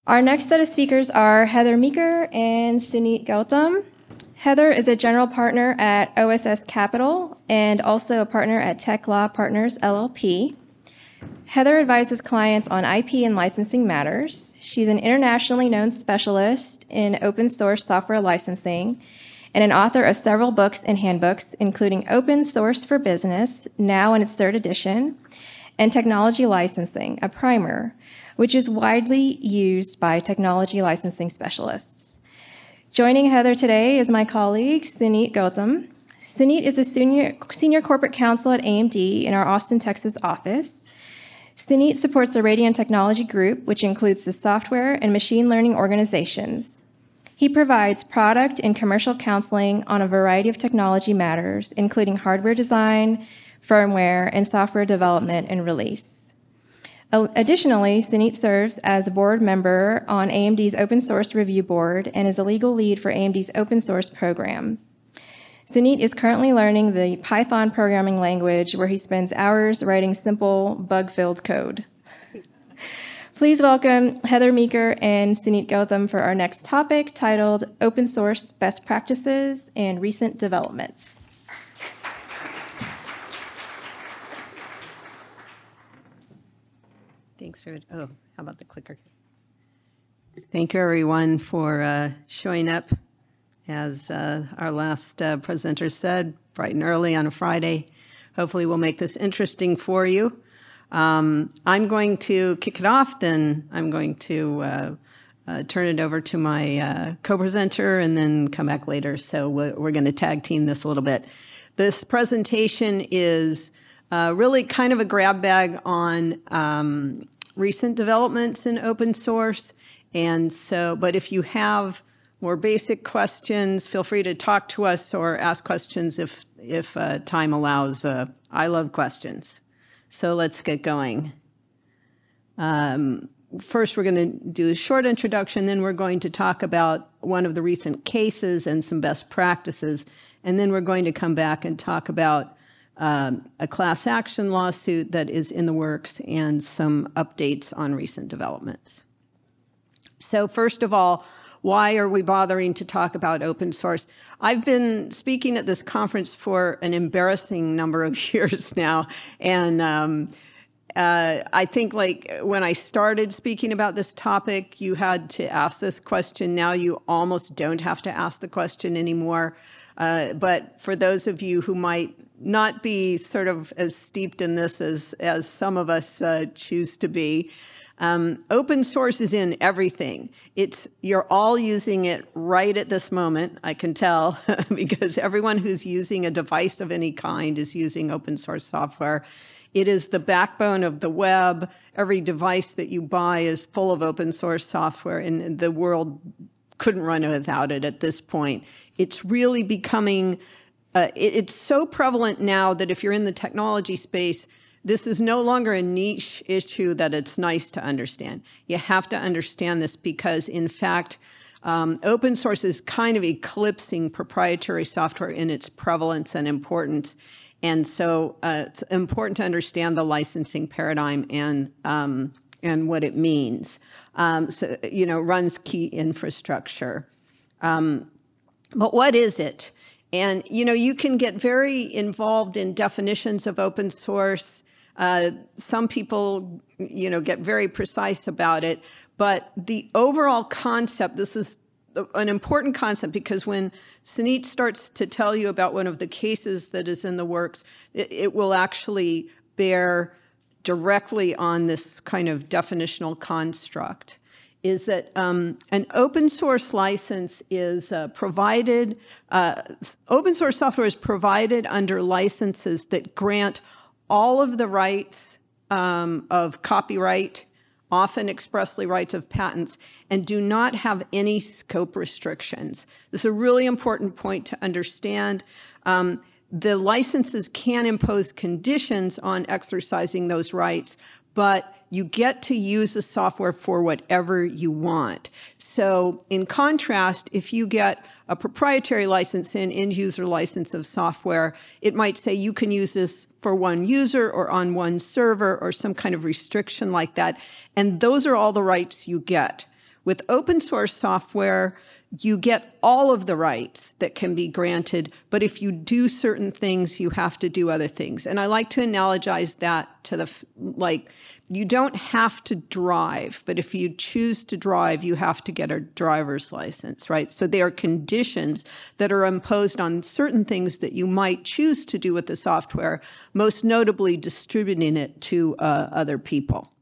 Our next set of speakers are Heather Meeker and Suneet Gautam. Heather is a general partner at OSS Capital and also a partner at Tech Law Partners, LLP. Heather advises clients on IP and licensing matters. She's an internationally known specialist in open source software licensing and an author of several books and handbooks, including Open Source for Business, now in its 3rd edition, and Technology Licensing, a primer, which is widely used by technology licensing specialists. Joining Heather today is my colleague, Suneet Gautam. Suneet is a senior corporate counsel at AMD in our Austin, Texas office. Suneet supports the Radian Technology Group, which includes the software and machine learning organizations. He provides product and commercial counseling on a variety of technology matters, including hardware design, firmware, and software development and release. Additionally, Suneet serves as a board member on AMD's Open Source Review Board and is a legal lead for AMD's open source program. Suneet is currently learning the Python programming language, where he spends hours writing simple, bug-filled code. Please welcome Heather Meeker and Suneet Gautam for our next topic, titled Open Source Best Practices and Recent Developments. Thanks for, how about the clicker? Thank you, everyone, for showing up. As our last presenter said, bright and early on a Friday. Hopefully we'll make this interesting for you. I'm going to kick it off, then I'm going to turn it over to my co-presenter and then come back later. So we're going to tag team this a little bit. This presentation is really kind of a grab bag on recent developments in open source. And so, but if you have more basic questions, feel free to talk to us or ask questions if time allows. I love questions. So let's get going. First, we're going to do a short introduction, then we're going to talk about one of the recent cases and some best practices, and then we're going to come back and talk about a class action lawsuit that is in the works and some updates on recent developments. So first of all, why are we bothering to talk about open source? I've been speaking at this conference for an embarrassing number of years now, and I think like when I started speaking about this topic, you had to ask this question. Now you almost don't have to ask the question anymore. But for those of you who might not be sort of as steeped in this as some of us choose to be, open source is in everything. You're all using it right at this moment, I can tell, because everyone who's using a device of any kind is using open source software. It is the backbone of the web. Every device that you buy is full of open source software, and the world couldn't run without it at this point. It's really becoming, it's so prevalent now that if you're in the technology space, this is no longer a niche issue that it's nice to understand. You have to understand this because, in fact, open source is kind of eclipsing proprietary software in its prevalence and importance. And so it's important to understand the licensing paradigm and what it means. So, runs key infrastructure. But what is it? And, you can get very involved in definitions of open source. Some people, get very precise about it. But the overall concept, this is an important concept because when Suneet starts to tell you about one of the cases that is in the works, it will actually bear directly on this kind of definitional construct, is that an open source license is provided, open source software is provided under licenses that grant all of the rights of copyright, often expressly rights of patents, and do not have any scope restrictions. This is a really important point to understand. The licenses can impose conditions on exercising those rights, but you get to use the software for whatever you want. So in contrast, if you get a proprietary license, an end-user license of software, it might say you can use this for one user or on one server or some kind of restriction like that. And those are all the rights you get. With open source software, you get all of the rights that can be granted, but if you do certain things, you have to do other things. And I like to analogize that to you don't have to drive, but if you choose to drive, you have to get a driver's license, right? So there are conditions that are imposed on certain things that you might choose to do with the software, most notably distributing it to other people.